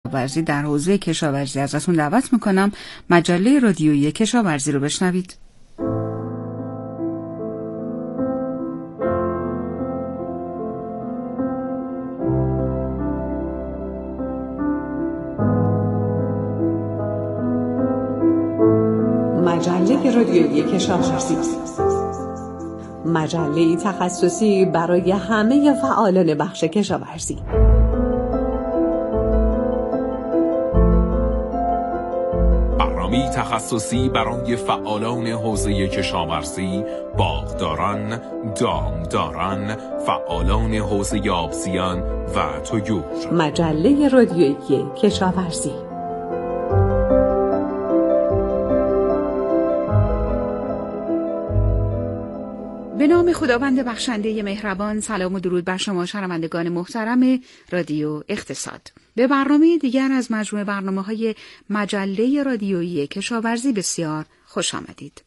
ورزی در حوزه کشاورزی ازتون دعوت میکنم مجله رادیویی کشاورزی رو بشنوید. مجله رادیویی کشاورزی، مجله تخصصی برای همه فعالان بخش کشاورزی. برنامه‌ای تخصصی برای فعالان حوزه کشاورزی، باغداران، دامداران، فعالان حوزه آبزیان و طیور. مجله رادیویی کشاورزی. به نام خداوند بخشنده مهربان، سلام و درود بر شما شنوندگان محترم رادیو اقتصاد. به برنامه دیگر از مجموعه برنامه‌های مجله رادیویی کشاورزی بسیار خوش آمدید.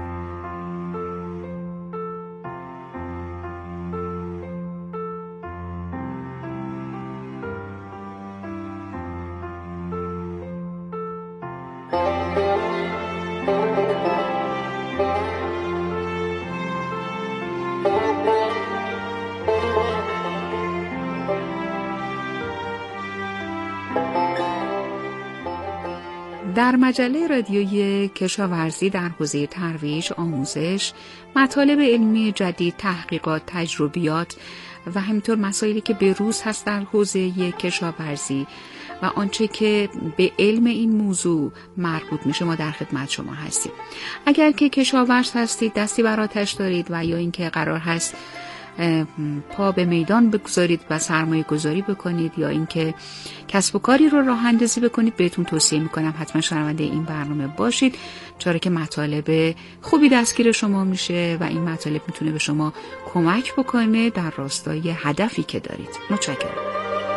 در مجله رادیویی کشاورزی در حوزه ترویج، آموزش، مطالب علمی جدید، تحقیقات، تجربیات و همینطور مسائلی که به روز هست در حوزه کشاورزی و آنچه که به علم این موضوع مربوط میشه ما در خدمت شما هستیم. اگر که کشاورز هستید، دستی بر آتش دارید و یا اینکه قرار هست پا به میدان بگذارید و سرمایه گذاری بکنید یا اینکه کسب و کاری رو راه اندازی بکنید، بهتون توصیه میکنم حتما شنونده این برنامه باشید، چرا که مطالب خوبی دستگیر شما میشه و این مطالب میتونه به شما کمک بکنه در راستای هدفی که دارید. متشکرم.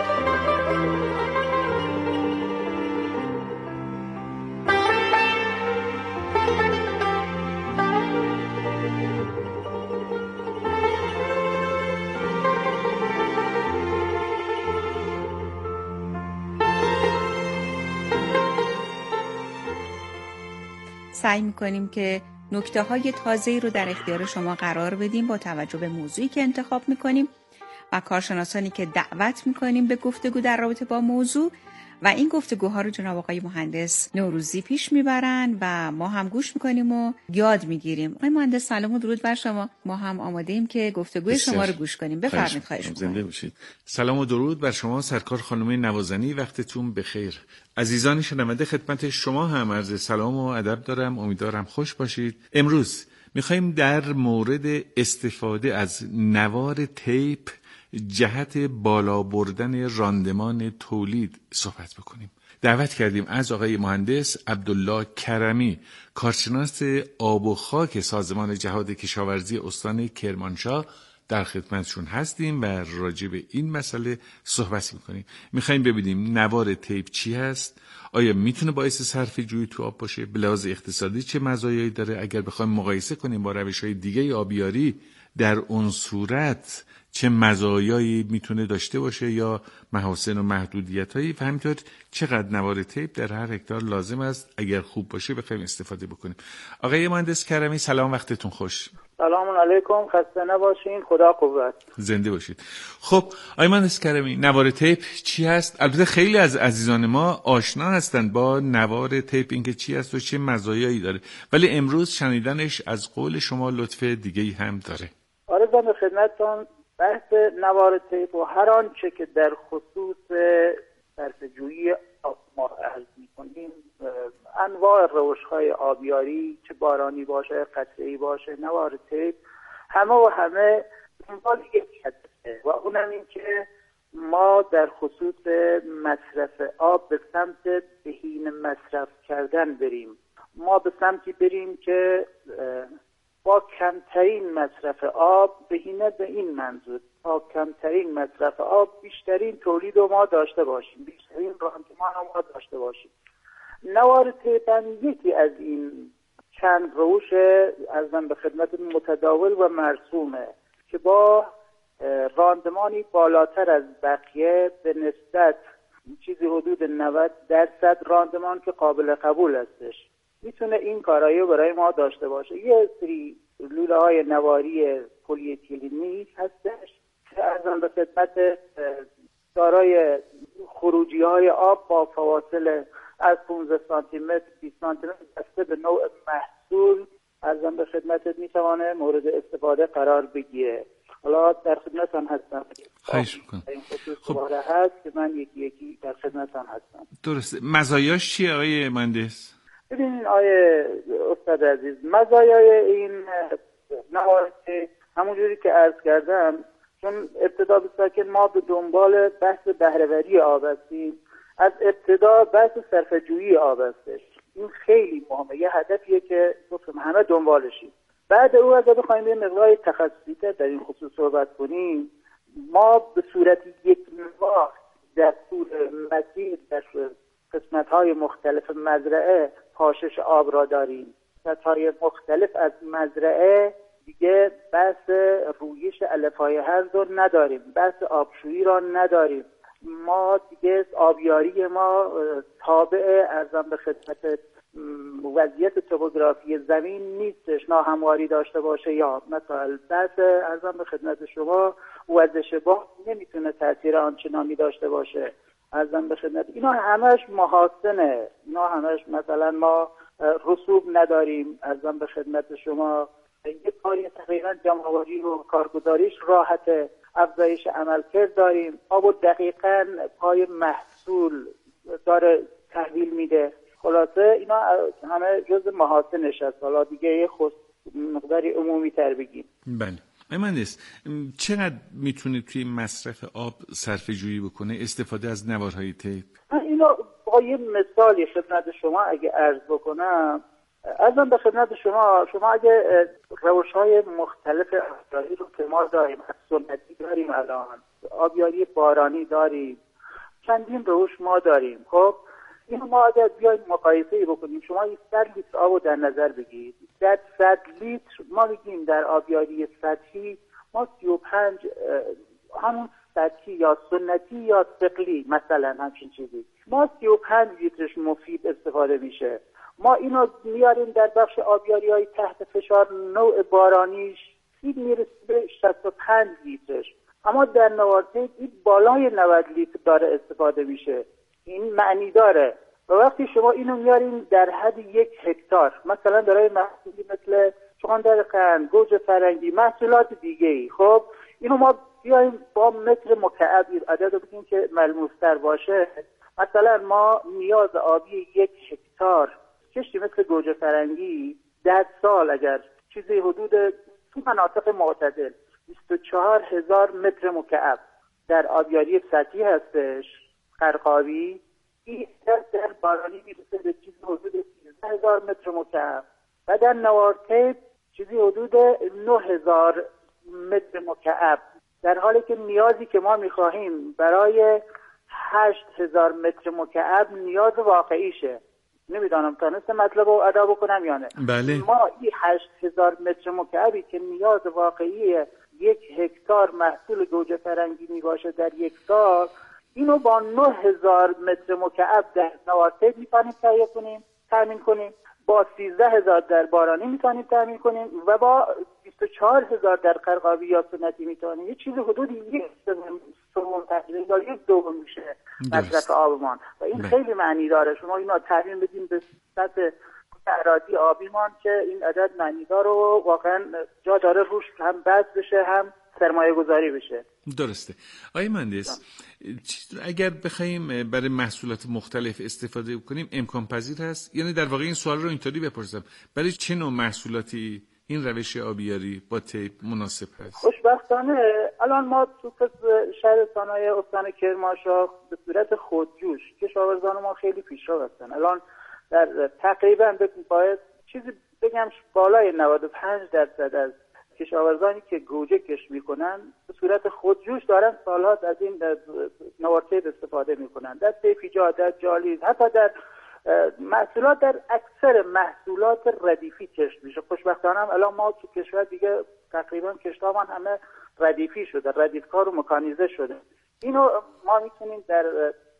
سعی میکنیم که نکته‌های تازه‌ای رو در اختیار شما قرار بدیم با توجه به موضوعی که انتخاب میکنیم و کارشناسانی که دعوت میکنیم به گفتگو در رابطه با موضوع و این گفتگوها رو جناب آقای مهندس نوروزی پیش میبرن و ما هم گوش میکنیم و یاد میگیریم. آقای مهندس سلام و درود بر شما. ما هم آماده ایم که گفتگوی شما رو گوش کنیم. بفرمایید. خواهش می‌کنم. زنده باشید. سلام و درود بر شما سرکار خانم نوازنی، وقتتون بخیر. عزیزان شنونده، خدمت شما هم عرض سلام و ادب دارم. امیدوارم خوش باشید. امروز میخوایم در مورد استفاده از نوار تیپ جهت بالا بردن راندمان تولید صحبت بکنیم. دعوت کردیم از آقای مهندس عبدالله کرمی، کارشناس آب و خاک سازمان جهاد کشاورزی استان کرمانشاه، در خدمتشون هستیم و راجع به این مسئله صحبت میکنیم. میخوایم ببینیم نوار تیپ چی هست، آیا میتونه باعث صرفه جویی تو آب باشه، به لحاظ اقتصادی چه مزایایی داره، اگر بخوایم مقایسه کنیم با روش‌های دیگه آبیاری در اون صورت چه مزایایی میتونه داشته باشه یا محاسن و محدودیتایی و همینطور چقدر نوار تیپ در هر هکتار لازم است اگر خوب باشه بخوایم استفاده بکنیم. آقای مهندس کرمی سلام، وقتتون خوش. سلام علیکم، خسته نباشین، خدا قوت. زنده باشید. خب آقای مهندس کرمی، نوار تیپ چی هست؟ البته خیلی از عزیزان ما آشنا هستند با نوار تیپ، اینکه چی هست و چه مزایایی داره، ولی امروز شنیدنش از قول شما لطف دیگه‌ای هم داره. آره جان، خدمتتون بحث نوار تیپ و هر آنچه که در خصوص صرفه‌جویی آب ما عرض می‌کنیم، انواع روش‌های آبیاری، چه بارانی باشه، قطره‌ای باشه، نوار تیپ همه دنبال یک هدفه و اونم این که ما در خصوص مصرف آب به سمت بهینه مصرف کردن بریم. ما به سمتی بریم که با کمترین مصرف آب، بهینه به این منظور با کمترین مصرف آب بیشترین تولید رو ما داشته باشیم، بیشترین راندمان رو ما داشته باشیم. نوار تیپ یکی از این چند روش ارزم به خدمت متداول و مرسومه که با راندمانی بالاتر از بقیه به نسبت چیزی حدود 90% راندمان که قابل قبول هستش، میتونه این کارایی برای ما داشته باشه. یه سری لوله های نواری پلی اتیلینی هستش که ارزان به خدمت دارای خروجی های آب با فواصل از 15 سانتی متر 20 سانتی متر بسته به نوع محصول ارزان به خدمتت میتوانه مورد استفاده قرار بگیره. حالا در خدمتتان هستم. خواهش میکنم. این خصوص هست که من یکی در خدمتتان هستم. درسته. مزایاش چیه آقای مهندس؟ ببینید آقای استاد عزیز، مزایای این نوارت همونجوری که عرض کردم، چون ابتدا به ساکن ما به دنبال بحث بهره‌وری آب هستیم، از ابتدا بحث صرفه‌جویی آب هستش. این خیلی مهمه، یه هدفیه که همه دنبالشیم. بعد او اگه بخوایم یه مقدار تخصصی‌تر در این خصوص صحبت کنیم، ما به صورت یک نواخت در طول مسیر در قسمت‌های مختلف مزرعه پاشش آب را داریم. قسمت‌های مختلف از مزرعه دیگه بحث رویش الف‌های هرز رو نداریم، بحث آبشویی را نداریم. ما دیگه آبیاری ما تابع ارزان به خدمت وضعیت توپوگرافی زمین نیستش ناهمواری داشته باشه، یا مثلا بحث ارزان به خدمت شما وزش باد نمیتونه تاثیر آنچنانی داشته باشه. ارزان به خدمت اینا همش محاسنه، اینا همش مثلا ما رسوب نداریم. ارزان به خدمت شما یه کاری تقریبا جمع‌آوری و کارگزاریش راحته، افزایش عملکرد داریم، آب و دقیقاً پای محصول داره تحویل میده. خلاصه اینا همه جز محاسنش هست. حالا دیگه یه مقداری عمومی تر بگیم. بله. مهندس، چقدر میتونه توی مصرف آب صرفه جویی بکنه استفاده از نوارهای تیپ؟ اینا با یه مثالی خدمت شما اگه عرض بکنم، ازم به خدمت شما اگه روش‌های مختلف آبیاری رو که ما داریم، سنتی داریم، الان آبیاری بارانی داریم، چندین روش ما داریم. خب اینو ما اگر بیایم مقایسه بکنیم، شما 100 لیتر آب رو در نظر بگیرید، در 100 لیتر ما میگیم در آبیاری سطحی ما 35 همون سطحی یا سنتی یا ثقلی مثلا همچین چیزی، ما 35 لیترش مفید استفاده میشه. ما اینو میاریم در بخش آبیاری‌های تحت فشار نوع بارانیش میرسه به 65 لیترش، اما در نوارتیپ این بالای 90 لیتر داره استفاده میشه. این معنی داره. و وقتی شما اینو میارین در حد 1 هکتار، مثلا برای محصولی مثل چغندر قند، گوجه فرنگی، محصولات دیگه‌ای، خب اینو ما بیایم با متر مکعب عدد رو بگیم که ملموس‌تر باشه. مثلا ما نیاز آبی 1 هکتار کشتی مثل گوجه فرنگی در سال اگر چیزی حدود تو مناطق معتدل 24,000 متر مکعب در آبیاری سطحی هستش، قرقابی، این در بارانی میرسه به چیزی حدود 13,000 متر مکعب و در نوارتیپ چیزی حدود 9,000 متر مکعب، در حالی که نیازی که ما میخواهیم برای 8,000 متر مکعب نیاز واقعیشه. نمیدانم تانست مطلب رو ادا بکنم یا نه. بله. ما این 8,000 متر مکعبی که نیاز واقعی 1 هکتار محصول گوجه فرنگی میباشه در 1 سال، اینو با 9,000 متر مکعب در نوارتیپ میتونیم تامین کنیم، با 13,000 در بارانی میتونیم تامین کنیم و با 24,000 در قرقابی یا سنتی میتونیم یه چیز حدود 1/3 میشه مصرف آبمان و این خیلی معنی داره. شما اینا تحویل بدیم به سطح اراضی آبیمان که این عدد معنی داره و واقعا جا داره روش هم بحث بشه هم سرمایه گذاری بشه. درسته. آقای مهندس، اگر بخوایم برای محصولات مختلف استفاده کنیم امکان پذیر هست؟ یعنی در واقع این سوال رو اینطوری بپرسم، برای چه نوع محصولاتی این روش آبیاری با تیپ مناسب هست؟ خوشبختانه الان ما تو شهر صنایع استان کرمانشاه به صورت خودجوش کشاورزان ما خیلی پیشرو هستن. الان در تقریبا باید چیزی بگم بالای 95% از کشاورزانی که گوجه کش میکنن به صورت خودجوش دارن سالهاست از این نوارتیپ استفاده میکنن، در سیفیجات، در جالیز، حتی در محصولات، در اکثر محصولات ردیفی کشت میشه. خوشبختانه هم الان ما تو کشور دیگه تقریبا کشتامون همه ردیفی شده، ردیفکار و مکانیزه شده. اینو ما میتونیم در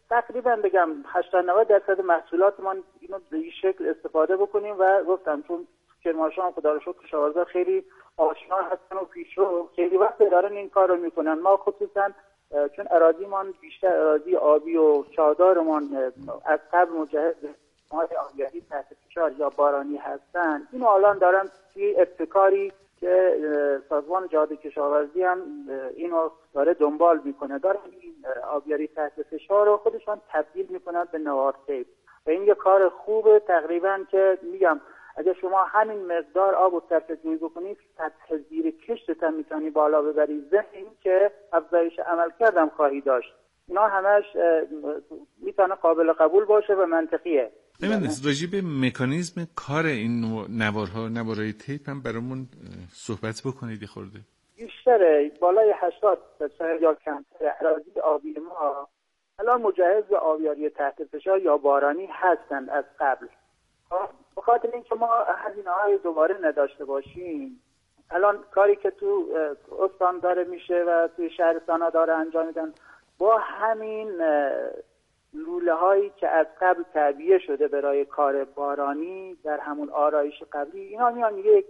تقریبا بگم 80-90% محصولات ما اینو به این شکل استفاده بکنیم و گفتم چون کرمانشاه خدا رو شکر کشاورزا خیلی آشنا هستن و پیشرو خیلی وقت دارن این کار رو میکنن. ما خصوصا چون اراضیمان بیشتر اراضی آبی و چادرمان از قبل مجهز ماه آبیاری تحت فشار یا بارانی هستن، اینو الان دارن توی ابتکاری که سازمان جهاد کشاورزی هم اینو داره دنبال میکنه، دارن این آبیاری تحت فشار رو خودشان تبدیل میکنن به نوار تیپ و این یه کار خوبه. تقریبا که میگم اگه شما همین مقدار آب و صرفه جویی بکنید سطح زیر کشتت هم میتونی بالا ببری، ضمن این که افزایش عمل کردم خواهی داشت. اینا همش میتونه قابل قبول باشه و منطقیه. نمیدونست راجع به مکانیزم کار این نوارها، نوارهای تیپ هم برامون صحبت بکنید خورده. بیشتره بالای 80% یا کمتر اراضی آبی ما الان مجهز به آبیاری تحت فشار یا بارانی هستند از قبل. به خاطر اینکه ما هزینه‌های دوباره نداشته باشیم، الان کاری که تو استان داره میشه و توی شهرستان‌ها داره انجام میدن با همین لوله هایی که از قبل تعبیه شده برای کار بارانی در همون آرایش قبلی، اینا میان یک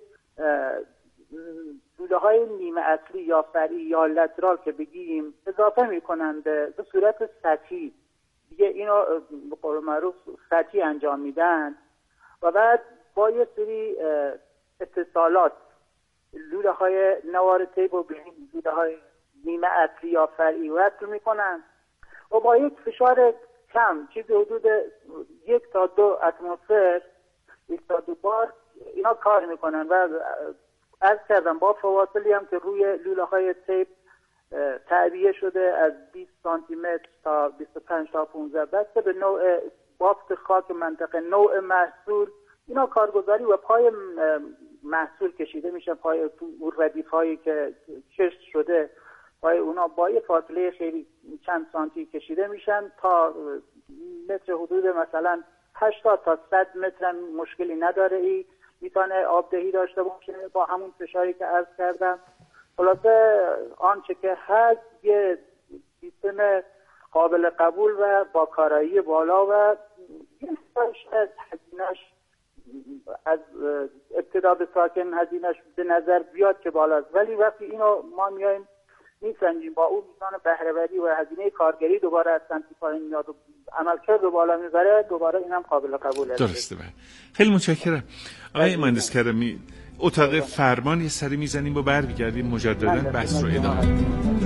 لوله های نیمه اصلی یا فرعی یا لترال که بگیم اضافه میکنن به صورت سطحی دیگه، اینا به قول معروف سطحی انجام میدن و بعد با یه سری اتصالات لوله های نوار تیپ و به لوله های نیمه اصلی یا فرعی وصل میکنن و با یک فشار کم چیزی حدود 1 تا 2 اتمسفر 1 تا 2 بار اینا کار میکنن و عرض کردم با فواصلی هم که روی لوله های تیپ تعبیه شده از 20 سانتی متر تا 25 تا 15 بسته به نوع بافت خاک منطقه، نوع محصول، اینا کارگزاری و پای محصول کشیده میشه، پای اون ردیف هایی که کشت شده پای اونا با یه فاصله خیلی چند سانتی کشیده میشن تا متر حدود مثلا 80 تا 100 متر مشکلی نداره، ای میتونه آبدهی داشته باشه با همون فشاری که عرض کردم. خلاصه آنچه که هست یه سیستم قابل قبول و با کارایی بالا و یه هزینه‌اش از ابتدا به ساکن هزینه‌اش به نظر بیاد که بالاست، ولی وقتی اینو ما میایم میسنجیم با اون میزان بهره‌وری و هزینه کارگری دوباره از سمت پایین میاد و عملکرد بالا میبره، دوباره اینم قابل قبوله. درسته. خیلی متشکرم آقای مهندس کرمی. اتاق فرمان یه سری میزنیم و برمیگردیم مجددا بحث رو ادامه میدیم.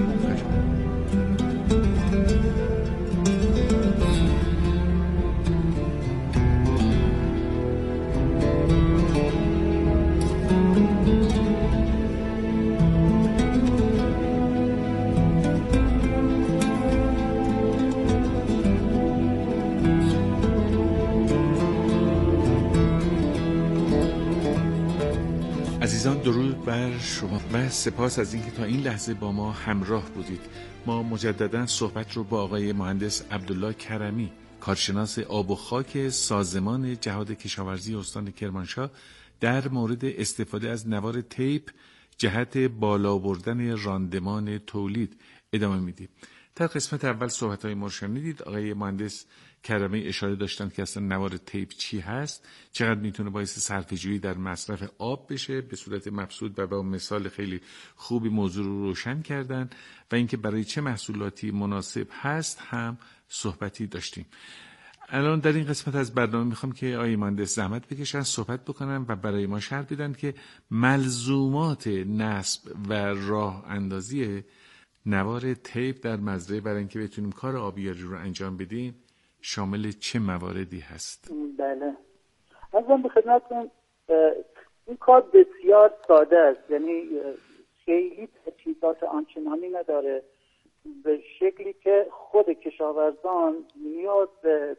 عزیزان درود بر شما و سپاس از اینکه تا این لحظه با ما همراه بودید. ما مجددا صحبت رو با آقای مهندس عبدالله کرمی، کارشناس آب و خاک سازمان جهاد کشاورزی استان کرمانشاه در مورد استفاده از نوار تیپ جهت بالا بردن راندمان تولید ادامه میدیم. در قسمت اول صحبت‌های ما رو شنیدید. آقای مهندس کرمی اشاره داشتن که اصلا نوار تیپ چی هست، چقدر میتونه باعث صرفه‌جویی در مصرف آب بشه، به صورت مبسوط و با مثال خیلی خوبی موضوع رو روشن کردن و اینکه برای چه محصولاتی مناسب هست هم صحبتی داشتیم. الان در این قسمت از برنامه میخوام که آقای مهندس زحمت بکشن صحبت بکنن و برای ما شرح بدن که ملزومات نصب و راه اندازی نوار تیپ در مزرعه برای اینکه بتونیم کار آبیاری رو انجام بدیم شامل چه مواردی هست؟ بله، ازم به خدمتتون این کار بسیار ساده است، یعنی خیلی تجهیزات آنچنانی نداره، به شکلی که خود کشاورزان نیاز به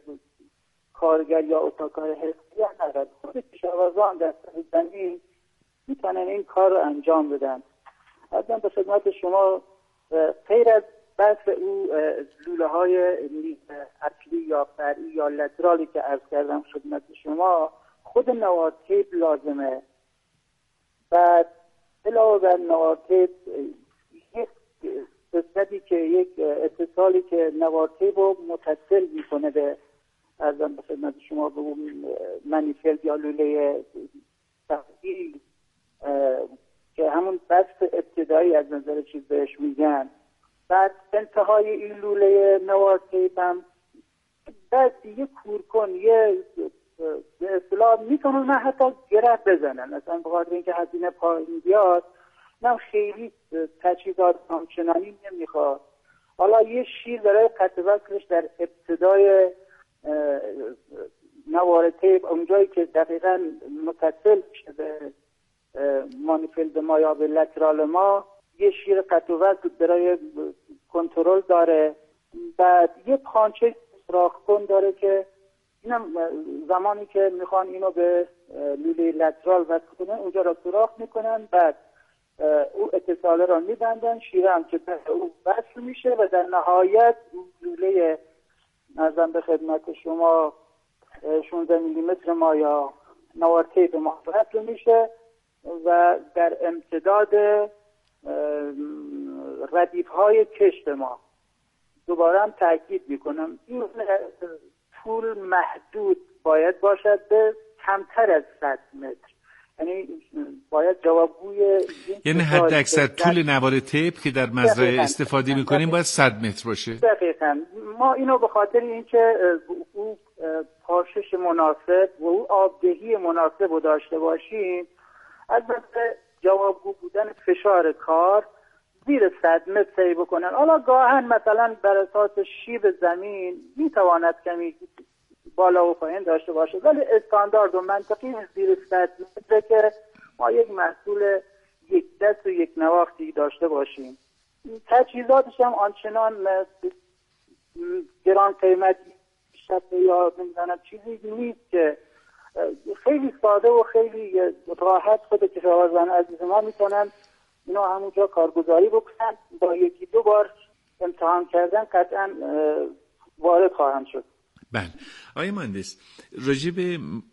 کارگر یا اتاق‌های حرفه‌ای ندارد. خود کشاورزان در زمین میتونن این کار رو انجام بدن. ازم به خدمت شما غیر از بحث او لوله های اصلی یا فرعی یا لترالی که عرض کردم خدمت شما، خود نوار تیپ لازمه. بعد علاوه بر نوار تیپ یک قسمتی که یک اتصالی که نوار تیپ رو متصل میکنه به ارزم به خدمت شما به اون منیفلد یا لوله تفعیل که همون بست ابتدایی از نظر چیز بهش میگن. بعد انتهای این لوله نوار تیپ هم بعد یه کورکن یه به اصطلاح میتونن نه حتی گره بزنن، مثلا به خاطر اینکه هزینه پایین بیاد نه خیلی تجهیزات همچنانی نمیخواد. حالا یه شیر برای قطع وصلش در ابتدای نوار تیپ اونجایی که دقیقاً متصل میشه به مانیفلد ما یا به لترال ما، یه شیر قطع وصل برای کنترل داره. بعد یه پانچه سوراخ کن داره که اینم زمانی که میخوان اینو به لوله لترال وصل کنن اونجا را سوراخ میکنن، بعد او اتصاله را میبندن، شیره هم که به او وصل میشه و در نهایت لوله ارزم به خدمت شما 16 میلیمتر ما یا نوار تیپ ما وصل میشه و در امتداد ردیف های کشت ما. دوباره هم تاکید میکنم این طول محدود باید باشد به کمتر از 100 متر، یعنی باید جوابگوی یعنی حد اکثر طول نوار تیپ که در مزرعه استفاده میکنیم باید 100 متر باشه. دقیقاً. ما اینو به خاطر اینکه او پاشش مناسب و او آبدهی مناسب رو داشته باشیم، البته جوابگو بودن فشار کار زیر 100 متر سعی بکنن. حالا گاهن مثلا بر اساس شیب زمین میتواند کمی بالا و پایین داشته باشه، ولی استاندارد و منطقی زیر 100 متر که ما یک محصول یک دست و یک نواختی داشته باشیم. تجهیزاتش هم آنچنان گران قیمتی شده یا نمیدونم چیزی نیست که خیلی ساده و خیلی راحت خود کشاورزان عزیز ما میتونن اینو همونجا کارگزاری بکنن، با یکی دو بار امتحان کردن قطعا وارد خواهند شد. بله. آقای مهندس، راجع به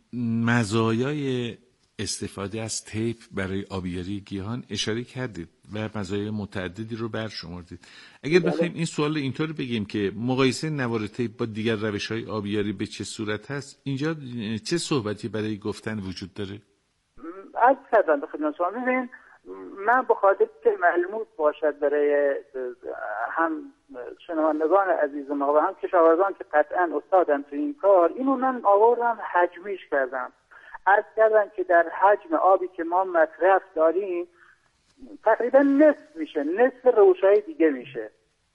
مزایای استفاده از تیپ برای آبیاری گیاهان اشاره کردید و مزایای متعددی رو برشمردید. اگر بخوایم این سوال اینطور بگیم که مقایسه نوار تیپ با دیگر روش‌های آبیاری به چه صورت هست، اینجا چه صحبتی برای گفتن وجود داره؟ از کردن به خدمت شما ببین، من به خاطر که ملموس باشد برای هم شنوندگان عزیز ما و هم کشاورزان که قطعا استادن تو این کار، اینو من آوردم حجمیش کردم. عرض کردم که در حجم آبی که ما مصرف داریم تقریبا نصف میشه، نصف روش‌های دیگه میشه.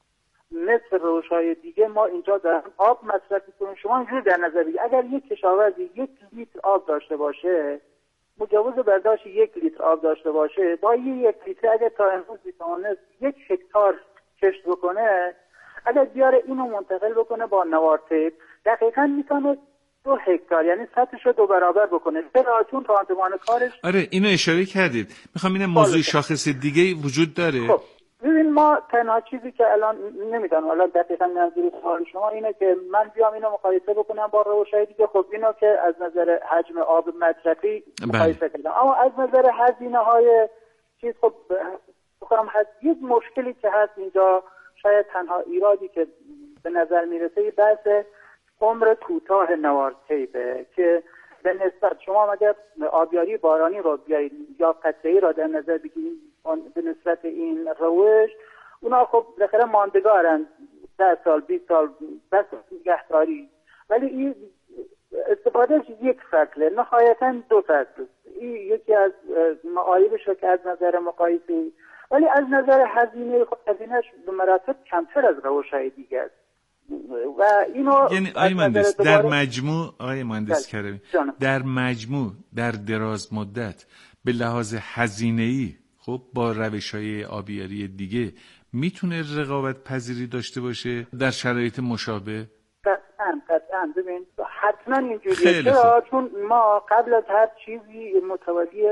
نصف روش‌های دیگه ما اینجا در آب مصرف میکنیم. شما اینجوری در نظر بگید اگر یک کشاورزی 1 لیتر آب داشته باشه، مجوز برداشت 1 لیتر آب داشته باشه، با 1 لیتر اگر تا امروز بتونه 1 هکتار کشت بکنه، اگر بیاره اینو منتقل بکنه با نوار تیپ، دقیقاً میتونه 2 هکتار یعنی سطحش رو 2 برابر بکنه. چرا؟ چون راندمان کارش. آره اینو اشاره کردید. میخوام اینم موضوع شاخص دیگه وجود داره. خب ببین، ما تنها چیزی که الان نمیدونم حالا دقیقاً منظور سوال شما اینه که من بیام اینو مقایسه بکنم با روش‌های دیگه. خب اینو که از نظر حجم آب مصرفی مقایسه کردم، اما از نظر هزینه‌های چیز خب بخوام یک مشکلی که هست اینجا، شاید تنها ایرادی که به نظر میرسه بحث عمر کوتاه نوار تیپه که به نسبت شما اگر آبیاری بارانی رو بیایید یا قطره‌ای را در نظر بگیرید به نسبت این روش، اونا خب بالاخره ماندگارن 10 سال 20 سال بس نگهداری، ولی این استفادهش 1 فصله، نهایتاً 2 فصل. این یکی از معایبش که از نظر مقایسه، ولی از نظر هزینه خود هزینهش به مراتب کمتر از روش‌های دیگه است. و اینو یعنی آقای مهندس در مجموع، آقای مهندس کریمی، در مجموع در دراز مدت به لحاظ هزینه‌ای خب با روش‌های آبیاری دیگه میتونه رقابت پذیری داشته باشه در شرایط مشابه؟ قطعاً ببین حتما اینجوریه. چرا؟ چون ما قبل از هر چیزی متوجه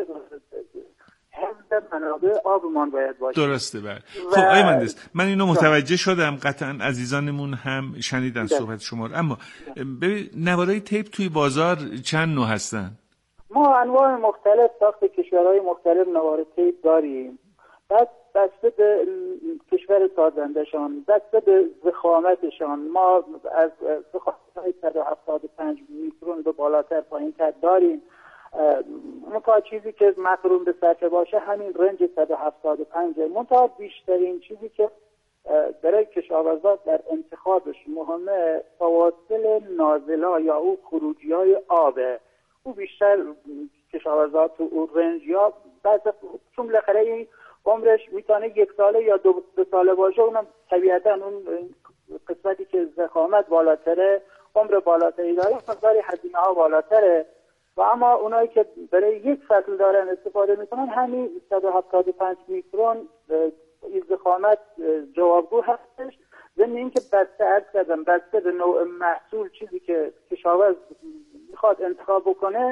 حفظ منابع آبمان باید باشه. درسته. بله. خب آقای مهندس، من اینو متوجه شدم، قطعاً عزیزانمون هم شنیدن صحبت شما رو. اما ببین نوارای تیپ توی بازار چند نوع هستن؟ ما انواع مختلف ساخت کشورهای مختلف نوار تیپ داریم. بعد بسته به کشور سازندشان، بسته به ضخامتشان، ما از ضخامت‌های 175 میکرون به بالاتر پایین‌تر داریم. منتها چیزی که مقرون به سطح باشه همین رنج 175. منتها بیشترین چیزی که برای کشاورزان در انتخابش مهمه فواصل نازل‌ها یا او خروجی‌های آبه. او بیشتر کشاورزان تو اون رنج یا چون بالاخره این عمرش میتونه 1 ساله یا 2 ساله باشه، اونم طبیعتا اون قسمتی که ضخامت بالاتره، عمر بالاتری داره، مقدار هزینه ها بالاتره. و اما اونایی که برای یک فصل دارن استفاده میکنن همین 175 میکرون این ضخامت جوابگو هستش. ضمن اینکه بسته به نوع محصول، چیزی که کشاورز میخواد انتخاب بکنه،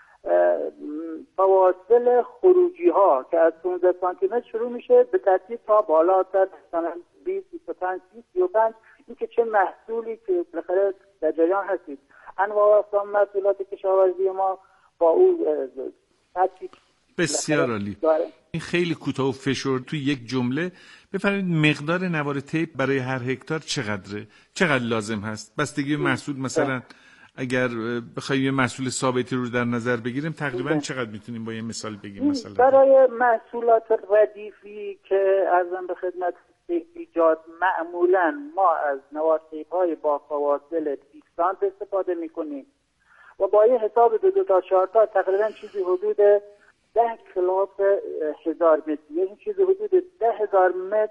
فواصل خروجی ها که از 15 سانتی متر شروع میشه به ترتیب تا بالاتر مثلا 20 25 35. این که چه محصولی که بالاخره در جریان هستید، انواع اقسام محصولات کشاورزی ما با او ترتیب بسیار عالی. این خیلی کوتاه و فشرد توی یک جمله بفرمایید مقدار نوار تیپ برای هر هکتار چقدره؟ چقدر لازم هست؟ بستگی محصول مثلا اگر بخوایم یه محصول ثابتی رو در نظر بگیریم تقریبا چقدر میتونیم با یه مثال بگیم؟ مثلا برای محصولات ردیفی که ارزم به خدمت ایجاد معمولا ما از نوار تیپ‌های با فواصل 20 سانت استفاده میکنیم و با یه حساب 2 تا 4 تا تقریبا چیزی حدود 10 کلاس 1000 متر، یعنی چیزی حدود 10,000 متر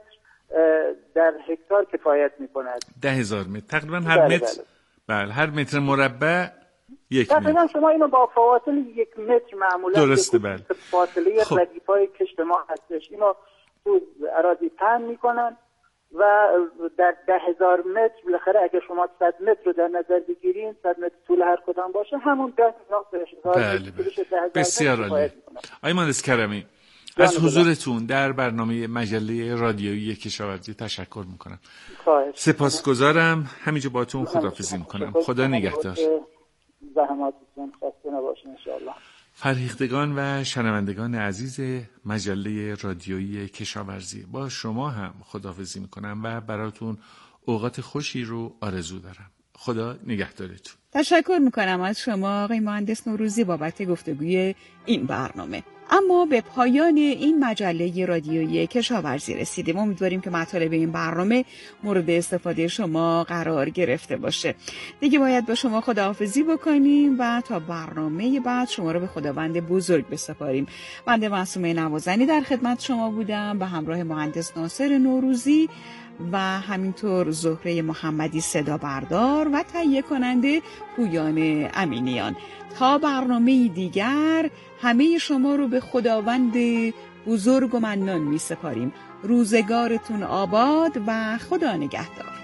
در هکتار کفایت میکند. 10,000 متر تقریبا هر متر. بله هر متر مربع 1 متر. تقریبا شما اینو با فواصل 1 متر معمولا درسته. بله فاصله ردیف‌های کشت ما هستش، اینو تو اراضی پهن میکنن و در 10,000 متر بالاخره اگه شما 100 متر رو در نظر بگیرین، 100 متر طول هر کدام باشه همون 10,000 بله. بسیار عالی. آقای مهندس کرمی از حضورتون در برنامه مجله رادیویی کشاورزی تشکر میکنم. سپاسگزارم. همینجا باهاتون خداحافظی میکنم. خدا نگهدار. زحماتتون خسته نباشین ان شاء الله. فرهیختگان و شنوندگان عزیز مجله رادیویی کشاورزی، با شما هم خداحافظی میکنم و براتون اوقات خوشی رو آرزو دارم. خدا نگهدارتون. تشکر میکنم از شما آقای مهندس نوروزی بابت گفتگوی این برنامه. اما به پایان این مجله رادیویی کشاورزی رسیدیم. امیدواریم که مطالب این برنامه مورد استفاده شما قرار گرفته باشه. دیگه باید با شما خداحافظی بکنیم و تا برنامه بعد شما رو به خداوند بزرگ بسپاریم. بنده معصومه نوازنی در خدمت شما بودم به همراه مهندس ناصر نوروزی و همینطور زهره محمدی صدا بردار و تهیه کننده پویان امینیان. تا برنامه دیگر همه شما رو به خداوند بزرگ و منان می سپاریم. روزگارتون آباد و خدا نگهدار.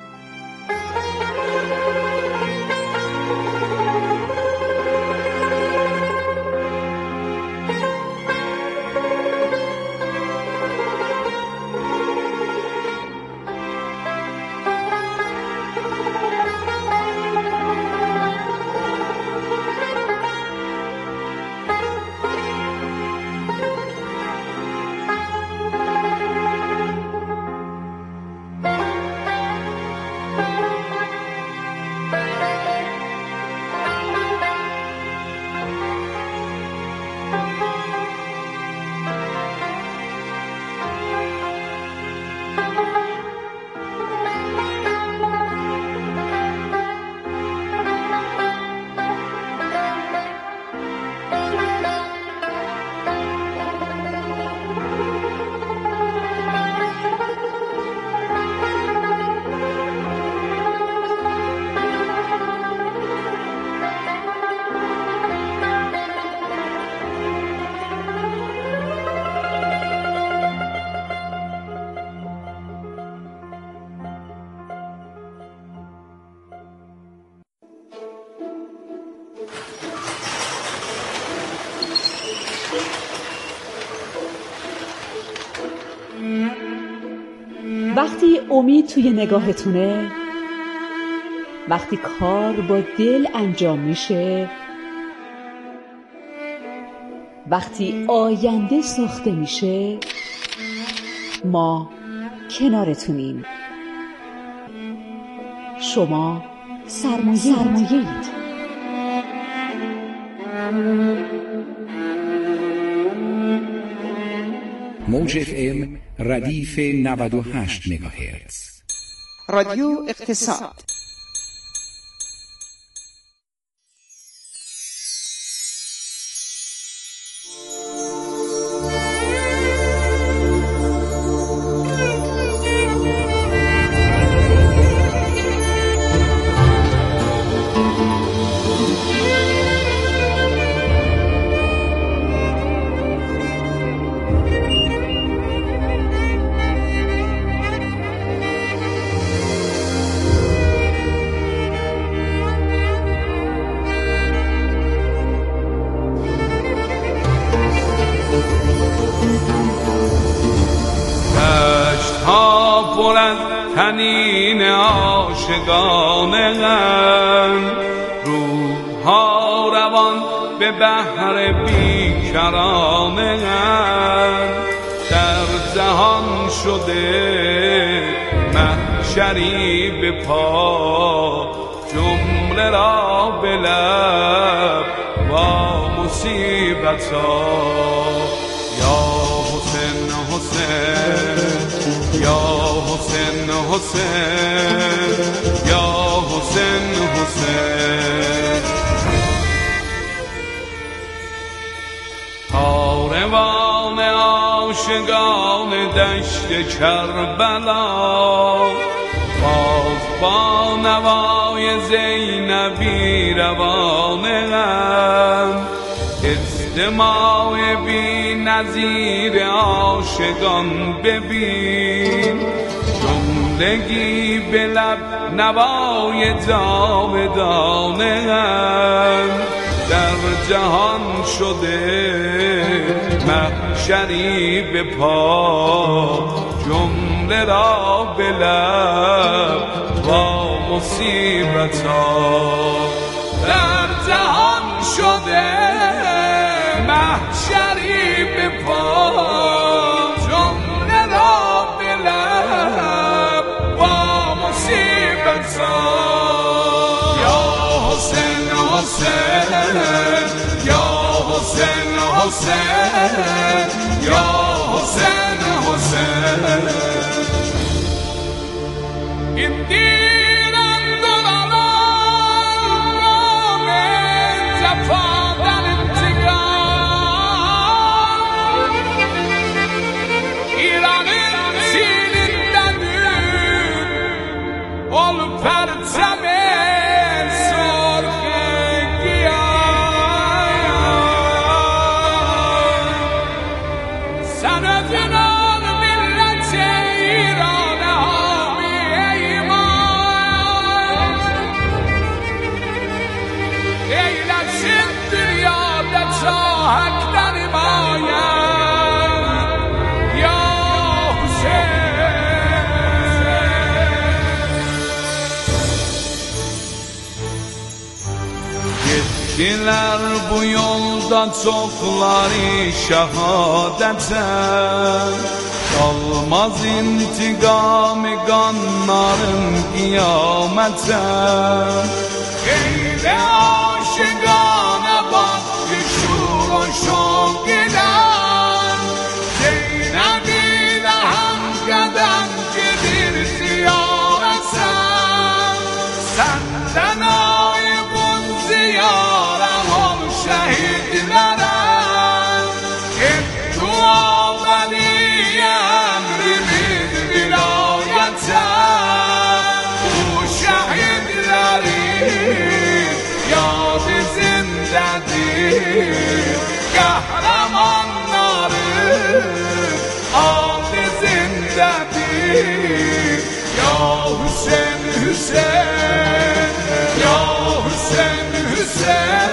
وقتی امید توی نگاهتونه، وقتی کار با دل انجام میشه، وقتی آینده ساخته میشه، ما کنارتونیم. شما سرمایه‌اید. موج FM ردیف 98 مگاهرتز. رادیو اقتصاد. تنین عاشقانند، روح‌ها روان به بحر بیکرانند. در جهان شده محشری به پا، جمله را به لب با مصیبت‌ها. یا حسین حسین، یا حسین حسین، یا حسین حسین. کاروان عاشقان دشت کربلا، باز با نوای زینبی روانند. اجتماع بی نظیر عاشقان ببین، جملگی به لب نوای جاودانند. در جهان شده محشری به پا، جمله را به لب با مصیبت‌ها. در جهان شده محشری به پا، جمله را به لب با مصیبت‌ها. یا حسین حسین، یا حسین حسین، یا حسین حسین. این دیران دلالان جفادن انتقام، ایرانın zilinden ol perçeme Yetkiler bu yolda çokları şehadete, kalmaz intikamı kanların kıyamete. Eyle aşıkana bak ki şuroşun giden, Zeynep'ine hamkeden gelir ziyarete. Senden ayıbın ziyarem ol şehidlere, et dua veli emrimiz vilayete. Bu şehidlerin yadı zindedir, kahramanların adı zindedir. Ya Hüseyin Hüseyin, Ya Hüseyin Hüseyin,